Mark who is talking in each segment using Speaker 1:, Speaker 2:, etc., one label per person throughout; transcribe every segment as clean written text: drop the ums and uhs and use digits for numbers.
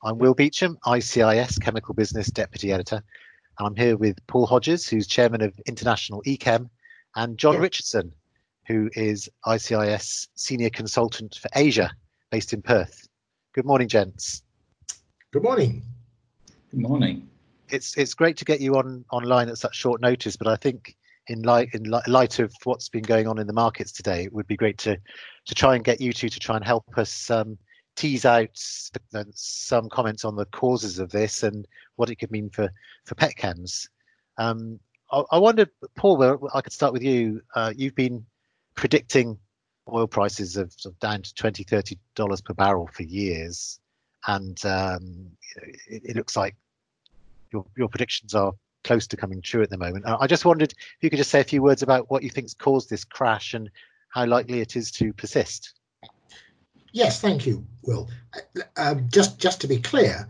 Speaker 1: I'm Will Beecham, ICIS Chemical Business Deputy Editor. And I'm here with Paul Hodges, who's Chairman of International eChem, and John Richardson, who is ICIS Senior Consultant for Asia, based in Perth. Good morning, gents.
Speaker 2: Good morning.
Speaker 3: Good morning.
Speaker 1: It's great to get you online at such short notice, but I think in light of what's been going on in the markets today, it would be great to try and get you two to try and help us tease out some comments on the causes of this and what it could mean for petchems. I wondered, Paul, I could start with you. You've been predicting oil prices of down to $20-30 per barrel for years, and it looks like your predictions are close to coming true at the moment. I just wondered if you could just say a few words about what you think's caused this crash and how likely it is to persist.
Speaker 2: Yes, thank you, Will. Just to be clear,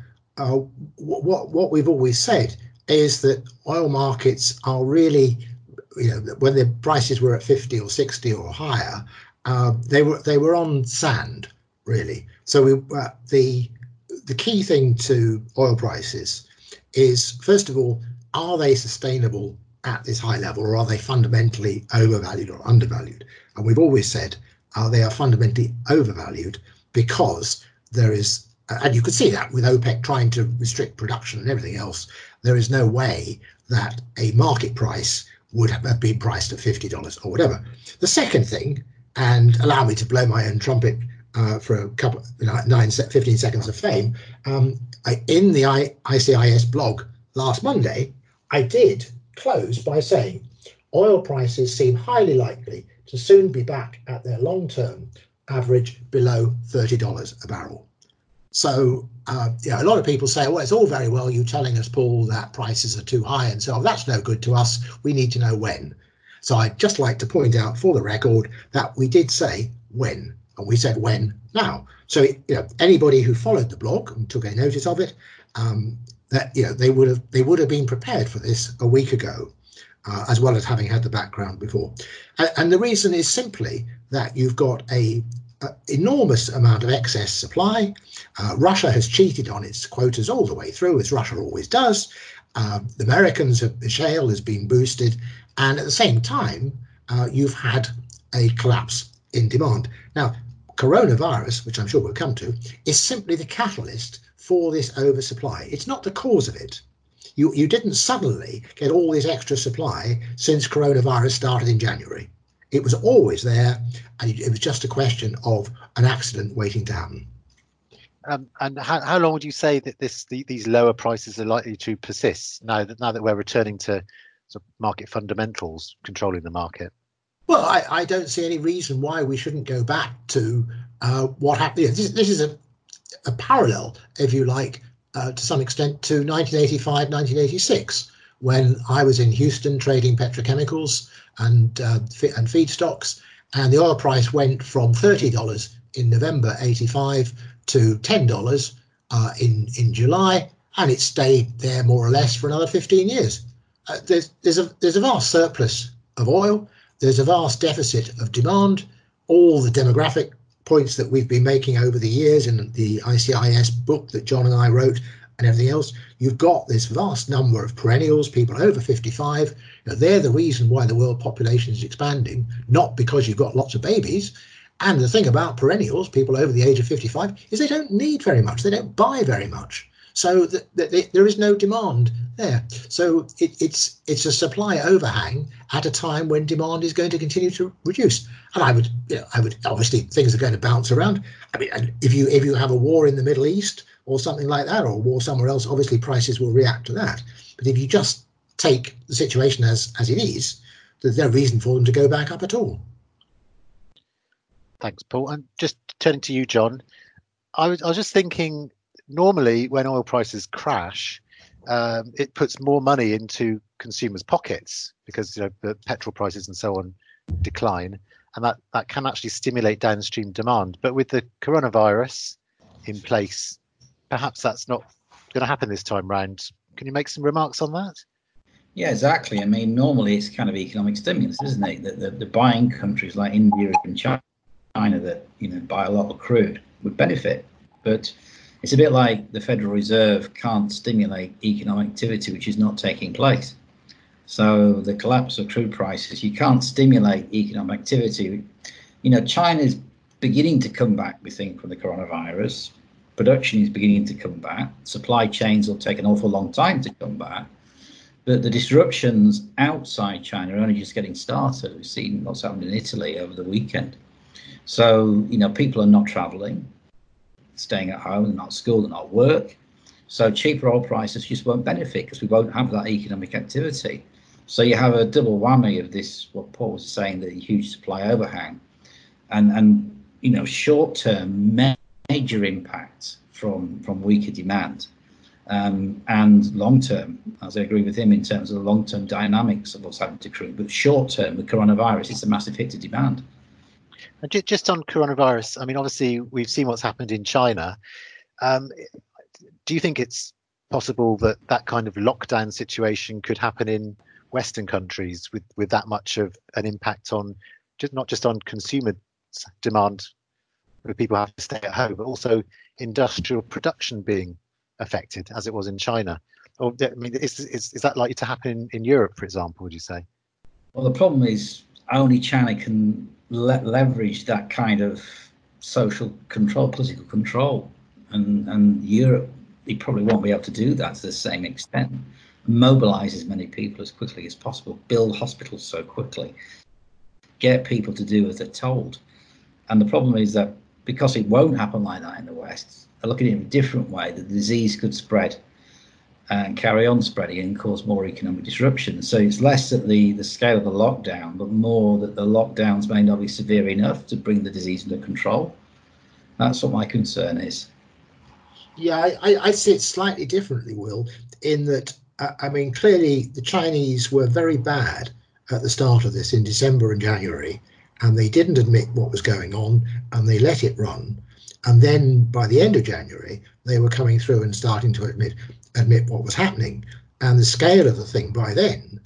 Speaker 2: what we've always said is that oil markets are really, when the prices were at 50 or 60 or higher, they were on sand, really. So the key thing to oil prices is, first of all, are they sustainable at this high level, or are they fundamentally overvalued or undervalued? And we've always said they are fundamentally overvalued because there is, and you could see that with OPEC trying to restrict production and everything else, there is no way that a market price would have been priced at $50 or whatever. The second thing, and allow me to blow my own trumpet for a couple, 15 seconds of fame, in the ICIS blog last Monday, I did close by saying oil prices seem highly likely to soon be back at their long-term average below $30 a barrel. So a lot of people say, well, it's all very well you telling us, Paul, that prices are too high and so on. That's no good to us. We need to know when. So I'd just like to point out for the record that we did say when, and we said when now. So anybody who followed the blog and took a notice of it, that they would have been prepared for this a week ago, as well as having had the background before. And the reason is simply that you've got a enormous amount of excess supply. Russia has cheated on its quotas all the way through, as Russia always does. The Americans, the shale has been boosted, and at the same time, you've had a collapse in demand. Now, coronavirus, which I'm sure we'll come to, is simply the catalyst for this oversupply. It's not the cause of it. You didn't suddenly get all this extra supply since coronavirus started in January. It was always there, and it was just a question of an accident waiting to happen.
Speaker 1: And how long would you say that these lower prices are likely to persist now that we're returning to sort of market fundamentals controlling the market?
Speaker 2: Well, I don't see any reason why we shouldn't go back to what happened. This is a parallel, if you like, to some extent to 1985, 1986, when I was in Houston trading petrochemicals and feedstocks, and the oil price went from $30 in November 85 to $10 in July, and it stayed there more or less for another 15 years. There's a vast surplus of oil. There's a vast deficit of demand. All the demographic points that we've been making over the years in the ICIS book that John and I wrote and everything else, you've got this vast number of perennials, people over 55. They're the reason why the world population is expanding, not because you've got lots of babies. And the thing about perennials, people over the age of 55, is they don't need very much. They don't buy very much. So there is no demand there. So it's a supply overhang at a time when demand is going to continue to reduce. And I would obviously, things are going to bounce around. I mean, if you have a war in the Middle East or something like that, or a war somewhere else, obviously prices will react to that. But if you just take the situation as it is, there's no reason for them to go back up at all.
Speaker 1: Thanks, Paul. And just turning to you, John, I was just thinking, normally when oil prices crash, it puts more money into consumers' pockets because the petrol prices and so on decline, and that can actually stimulate downstream demand. But with the coronavirus in place, perhaps that's not going to happen this time round. Can you make some remarks on that?
Speaker 3: Yeah, exactly. I mean, normally it's kind of economic stimulus, isn't it? That the buying countries like India and China that buy a lot of crude would benefit, but It's a bit like the Federal Reserve can't stimulate economic activity which is not taking place. So the collapse of crude prices, you can't stimulate economic activity. China's beginning to come back, we think, from the coronavirus. Production is beginning to come back. Supply chains will take an awful long time to come back. But the disruptions outside China are only just getting started. We've seen what's happened in Italy over the weekend. So, people are not traveling, staying at home, they're not at school, they're not at work. So cheaper oil prices just won't benefit because we won't have that economic activity. So you have a double whammy of this, what Paul was saying, the huge supply overhang and short-term major impacts from weaker demand. And long-term, as I agree with him in terms of the long-term dynamics of what's happened to crude, but short-term, with coronavirus, it's a massive hit to demand.
Speaker 1: And just on coronavirus, I mean, obviously, we've seen what's happened in China. Do you think it's possible that that kind of lockdown situation could happen in Western countries with that much of an impact on not just on consumer demand, where people have to stay at home, but also industrial production being affected as it was in China? Or, I mean, is that likely to happen in Europe, for example, would you say?
Speaker 3: Well, the problem is only China can leverage that kind of social control, political control, and Europe, they probably won't be able to do that to the same extent. Mobilize as many people as quickly as possible, build hospitals so quickly, get people to do as they're told. And the problem is that because it won't happen like that in the West, they're looking at it in a different way. The disease could spread and carry on spreading and cause more economic disruption. So it's less at the scale of the lockdown, but more that the lockdowns may not be severe enough to bring the disease under control. That's what my concern is.
Speaker 2: Yeah, I see it slightly differently, Will, in that, I mean, clearly the Chinese were very bad at the start of this in December and January, and they didn't admit what was going on, and they let it run. And then by the end of January, they were coming through and starting to admit what was happening. And the scale of the thing by then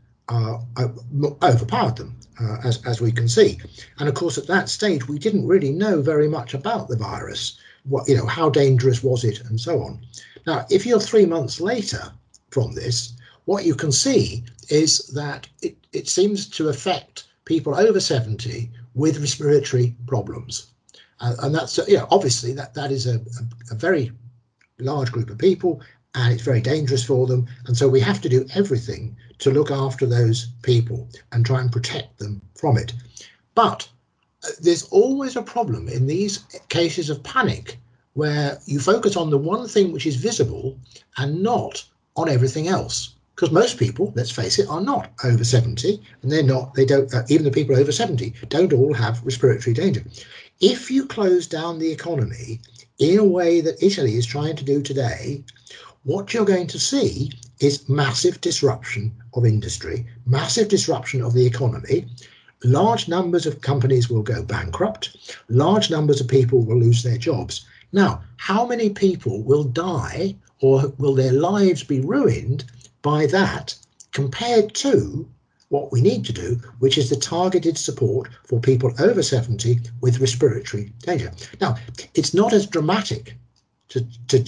Speaker 2: overpowered them, as we can see. And of course, at that stage, we didn't really know very much about the virus. How dangerous was it, and so on. Now, if you're 3 months later from this, what you can see is that it seems to affect people over 70 with respiratory problems. And that's, obviously that is a very large group of people, and it's very dangerous for them. And so we have to do everything to look after those people and try and protect them from it. But there's always a problem in these cases of panic where you focus on the one thing which is visible and not on everything else. Because most people, let's face it, are not over 70, and even the people over 70 don't all have respiratory danger. If you close down the economy in a way that Italy is trying to do today, what you're going to see is massive disruption of industry, massive disruption of the economy. Large numbers of companies will go bankrupt. Large numbers of people will lose their jobs. Now, how many people will die, or will their lives be ruined by that, compared to what we need to do, which is the targeted support for people over 70 with respiratory danger? Now, it's not as dramatic to do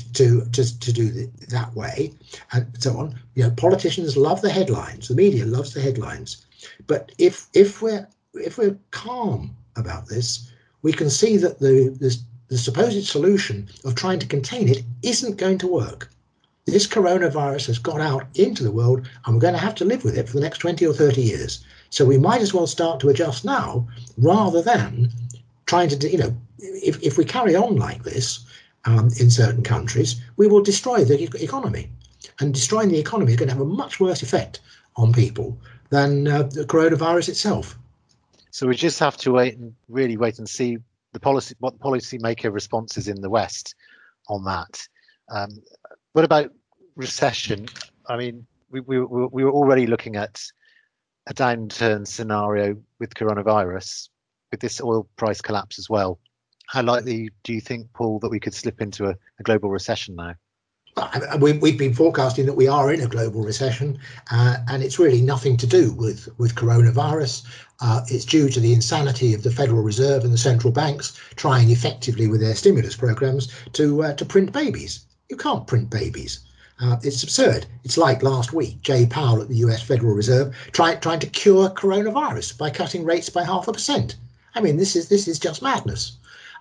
Speaker 2: it that way, and so on. Politicians love the headlines. The media loves the headlines. But if we're calm about this, we can see that the supposed solution of trying to contain it isn't going to work. This coronavirus has got out into the world, and we're going to have to live with it for the next 20 or 30 years. So we might as well start to adjust now, rather than trying to, if we carry on like this in certain countries, we will destroy the economy. And destroying the economy is going to have a much worse effect on people than the coronavirus itself.
Speaker 1: So we just have to wait and see what policymaker responses in the West on that. What about recession? I mean, we were already looking at a downturn scenario with coronavirus, with this oil price collapse as well. How likely do you think, Paul, that we could slip into a global recession now?
Speaker 2: We've been forecasting that we are in a global recession, and it's really nothing to do with coronavirus. It's due to the insanity of the Federal Reserve and the central banks trying effectively with their stimulus programs to print babies. You can't print babies. It's absurd. It's like last week, Jay Powell at the US Federal Reserve trying to cure coronavirus by cutting rates by 0.5%. I mean, this is just madness.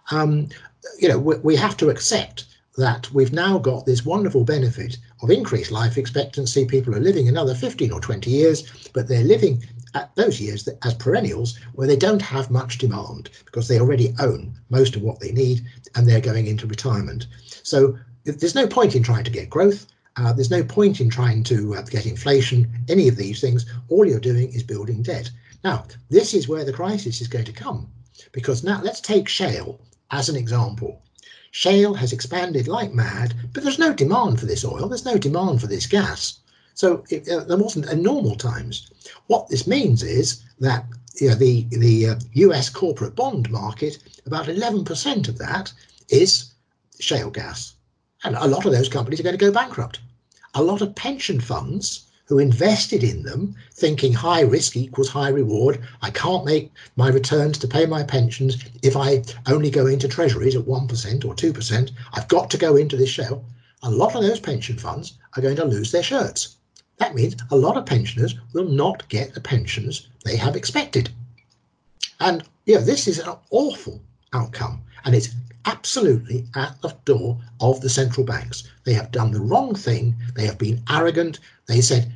Speaker 2: We have to accept that we've now got this wonderful benefit of increased life expectancy. People are living another 15 or 20 years, but they're living at those years as perennials where they don't have much demand because they already own most of what they need and they're going into retirement. So there's no point in trying to get growth. There's no point in trying to get inflation, any of these things. All you're doing is building debt. Now, this is where the crisis is going to come, because now let's take shale as an example. Shale has expanded like mad, but there's no demand for this oil. There's no demand for this gas. So there wasn't in normal times. What this means is that the US corporate bond market, about 11% of that is shale gas. And a lot of those companies are going to go bankrupt. A lot of pension funds who invested in them thinking high risk equals high reward. I can't make my returns to pay my pensions if I only go into treasuries at 1% or 2%. I've got to go into this shale. A lot of those pension funds are going to lose their shirts. That means a lot of pensioners will not get the pensions they have expected. And this is an awful outcome, and it's absolutely at the door of the central banks. They have done the wrong thing. They have been arrogant. They said,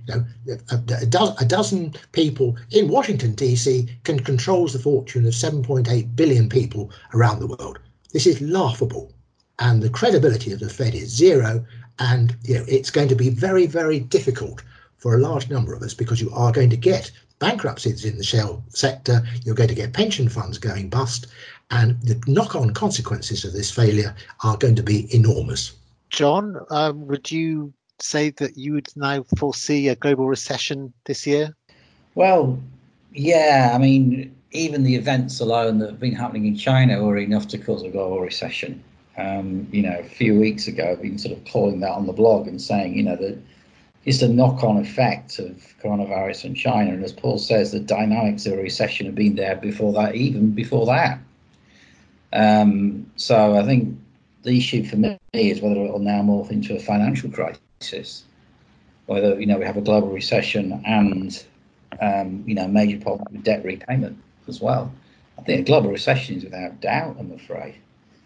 Speaker 2: a dozen people in Washington, D.C. controls the fortune of 7.8 billion people around the world. This is laughable. And the credibility of the Fed is zero. And it's going to be very, very difficult for a large number of us, because you are going to get bankruptcies in the shale sector. You're going to get pension funds going bust. And the knock-on consequences of this failure are going to be enormous.
Speaker 1: John, would you say that you would now foresee a global recession this year?
Speaker 3: Well, yeah, I mean, even the events alone that have been happening in China are enough to cause a global recession. A few weeks ago, I've been sort of calling that on the blog and saying, that it's a knock-on effect of coronavirus in China. And as Paul says, the dynamics of a recession have been there before that, even before that. So I think the issue for me is whether it will now morph into a financial crisis, whether, we have a global recession and, major problem with debt repayment as well. I think a global recession is without doubt, I'm afraid.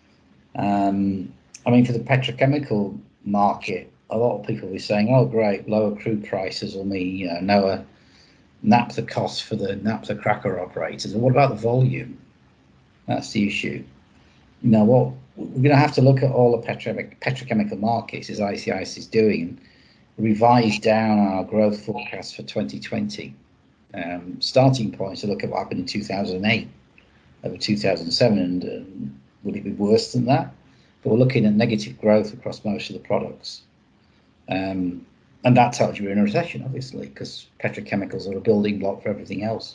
Speaker 3: For the petrochemical market, a lot of people will be saying, oh, great, lower crude prices will mean, lower naphtha costs for the naphtha cracker operators. And what about the volume? That's the issue. What we're going to have to look at all the petrochemical markets, as ICIS is doing, revise down our growth forecast for 2020. Starting point to look at what happened in 2008 over 2007, and would it be worse than that? But we're looking at negative growth across most of the products. And that tells you we're in a recession, obviously, because petrochemicals are a building block for everything else.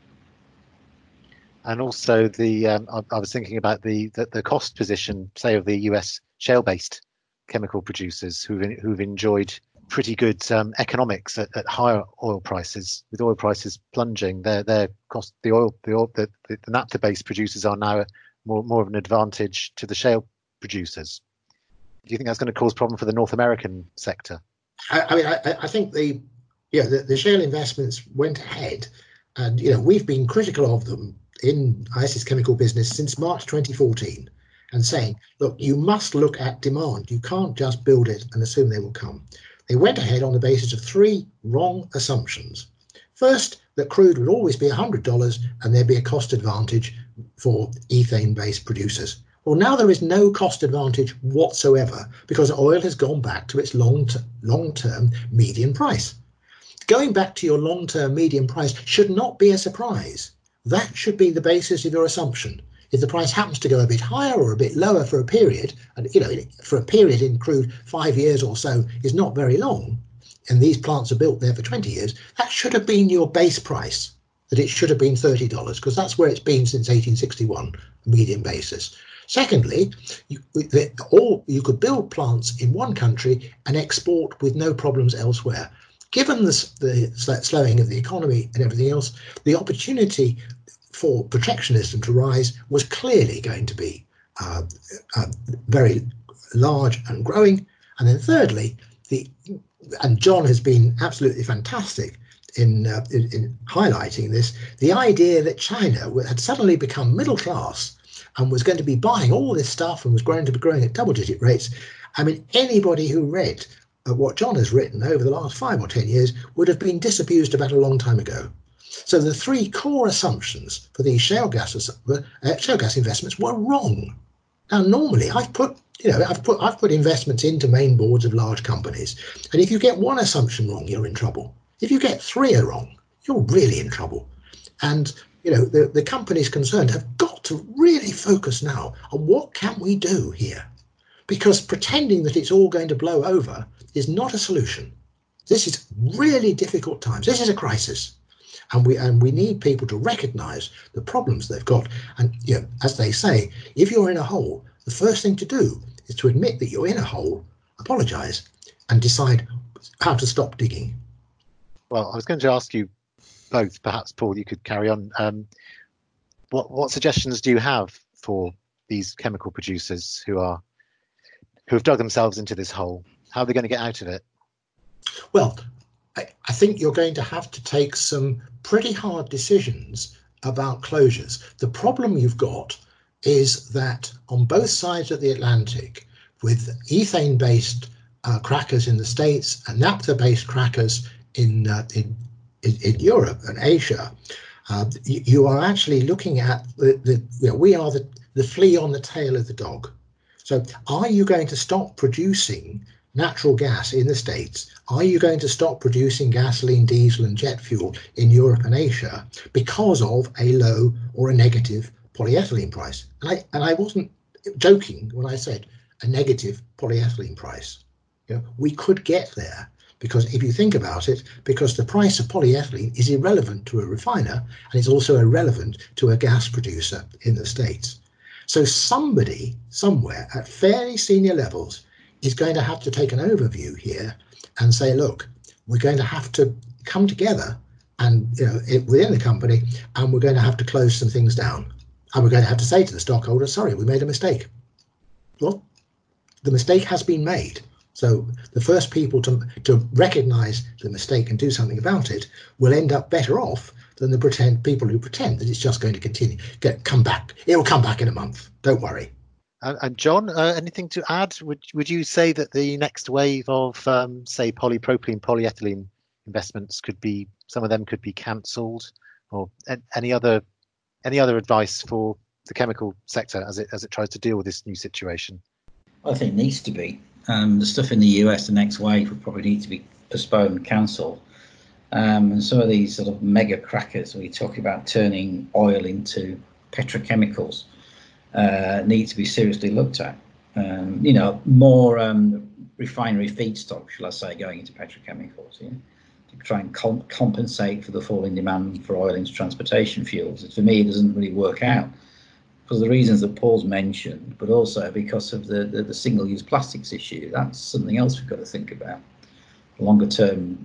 Speaker 1: And also I was thinking about the cost position, say, of the US shale-based chemical producers who've enjoyed pretty good economics at higher oil prices. With oil prices plunging, their cost, the naphtha-based producers are now more of an advantage to the shale producers. Do you think that's going to cause problem for the North American sector?
Speaker 2: I think the shale investments went ahead, and we've been critical of them in ICIS Chemical Business since March 2014, and saying, look, you must look at demand. You can't just build it and assume they will come. They went ahead on the basis of three wrong assumptions. First, that crude would always be $100 and there'd be a cost advantage for ethane-based producers. Well, now there is no cost advantage whatsoever because oil has gone back to its long-term median price. Going back to your long-term median price should not be a surprise. That should be the basis of your assumption. If the price happens to go a bit higher or a bit lower for a period, and for a period in crude 5 years or so is not very long, and these plants are built there for 20 years, that should have been your base price, that it should have been $30, because that's where it's been since 1861, median basis. Secondly, you could build plants in one country and export with no problems elsewhere. Given the slowing of the economy and everything else, the opportunity for protectionism to rise was clearly going to be very large and growing. And then thirdly, and John has been absolutely fantastic in highlighting this, the idea that China had suddenly become middle class and was going to be buying all this stuff and was going to be growing at double-digit rates. I mean, anybody who read what John has written over the last 5 or 10 years would have been disabused about a long time ago. So the three core assumptions for these shale gas investments were wrong. Now, normally I've put investments into main boards of large companies, and if you get one assumption wrong, you're in trouble. If you get 3 are wrong, you're really in trouble. And the companies concerned have got to really focus now on what can we do here, because pretending that it's all going to blow over is not a solution. This is really difficult times. This is a crisis. And we need people to recognise the problems they've got. And as they say, if you're in a hole, the first thing to do is to admit that you're in a hole, apologise, and decide how to stop digging.
Speaker 1: Well, I was going to ask you both, perhaps Paul, you could carry on. What suggestions do you have for these chemical producers who have dug themselves into this hole? How are they going to get out of it?
Speaker 2: Well, I think you're going to have to take some pretty hard decisions about closures. The problem you've got is that on both sides of the Atlantic, with ethane-based crackers in the States and naphtha-based crackers in Europe and Asia, you are actually looking at we are the flea on the tail of the dog. So are you going to stop producing natural gas in the States? Are you going to stop producing gasoline, diesel and jet fuel in Europe and Asia because of a low or a negative polyethylene price? And I wasn't joking when I said a negative polyethylene price. We could get there, because if you think about it, because the price of polyethylene is irrelevant to a refiner and it's also irrelevant to a gas producer in the States. So somebody somewhere at fairly senior levels is going to have to take an overview here and say, look, we're going to have to come together and within the company, and we're going to have to close some things down. And we're going to have to say to the stockholder, sorry, we made a mistake. Well, the mistake has been made. So the first people to recognise the mistake and do something about it will end up better off than the people who pretend that it's just going to continue. Come back. It will come back in a month. Don't worry.
Speaker 1: And John, anything to add? Would you say that the next wave of, say, polypropylene, polyethylene investments some of them could be cancelled, or any other advice for the chemical sector as it tries to deal with this new situation?
Speaker 3: I think it needs to be. The stuff in the US, the next wave, would probably need to be postponed and cancelled. And some of these sort of mega crackers, we talk about turning oil into petrochemicals, need to be seriously looked at. More refinery feedstock, shall I say, going into petrochemicals, to try and compensate for the fall in demand for oil into transportation fuels. For me, it doesn't really work out, because of the reasons that Paul's mentioned, but also because of the single-use plastics issue. That's something else we've got to think about. Longer term,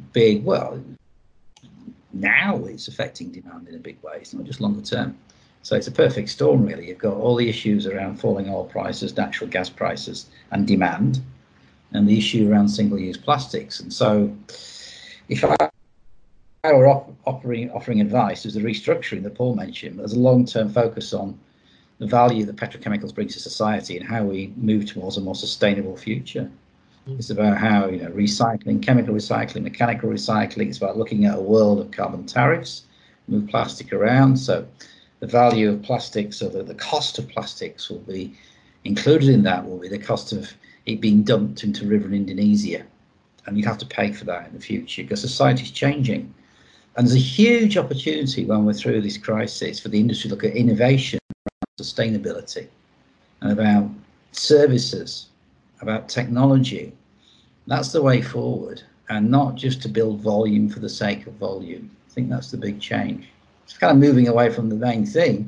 Speaker 3: now it's affecting demand in a big way. It's not just longer term. So it's a perfect storm, really. You've got all the issues around falling oil prices, natural gas prices, and demand, and the issue around single-use plastics. And so if I were offering advice, there's the restructuring that Paul mentioned. There's a long-term focus on the value that petrochemicals bring to society and how we move towards a more sustainable future. It's about how recycling, chemical recycling, mechanical recycling. It's about looking at a world of carbon tariffs, move plastic around. So the value of plastics, or the cost of plastics, will be included in that. Will be the cost of it being dumped into a river in Indonesia, and you'd have to pay for that in the future because society's changing. And there's a huge opportunity when we're through this crisis for the industry to look at innovation, sustainability, and about services, about technology. That's the way forward, and not just to build volume for the sake of volume. I think that's the big change. It's kind of moving away from the main thing,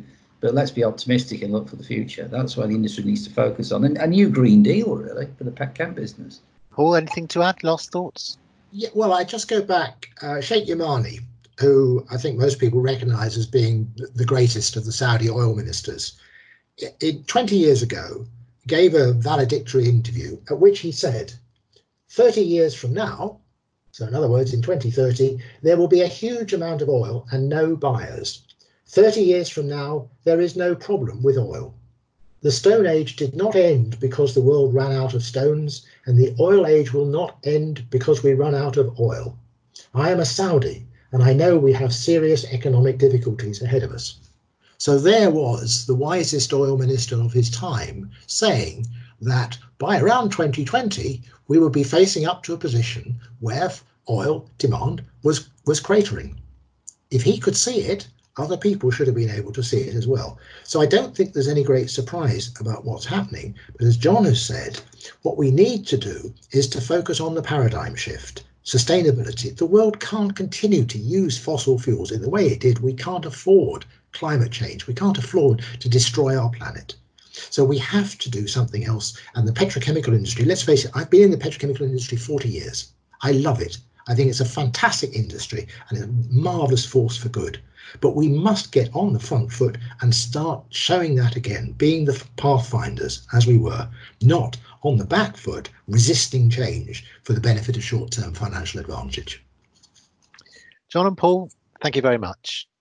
Speaker 3: But let's be optimistic and look for the future. That's why the industry needs to focus on a new Green Deal, really, for the petchem business.
Speaker 1: Paul, anything to add? Last thoughts?
Speaker 2: Yeah, well, I just go back. Sheikh Yamani, who I think most people recognise as being the greatest of the Saudi oil ministers, 20 years ago gave a valedictory interview at which he said, 30 years from now, so in other words, in 2030, there will be a huge amount of oil and no buyers. 30 years from now, there is no problem with oil. The Stone Age did not end because the world ran out of stones, and the oil age will not end because we run out of oil. I am a Saudi, and I know we have serious economic difficulties ahead of us. So there was the wisest oil minister of his time saying that by around 2020, we would be facing up to a position where oil demand was cratering. If he could see it, other people should have been able to see it as well. So I don't think there's any great surprise about what's happening. But as John has said, what we need to do is to focus on the paradigm shift, sustainability. The world can't continue to use fossil fuels in the way it did. We can't afford climate change. We can't afford to destroy our planet. So we have to do something else. And the petrochemical industry, let's face it, I've been in the petrochemical industry 40 years. I love it. I think it's a fantastic industry and a marvellous force for good. But we must get on the front foot and start showing that again, being the pathfinders as we were, not on the back foot, resisting change for the benefit of short-term financial advantage.
Speaker 1: John and Paul, thank you very much.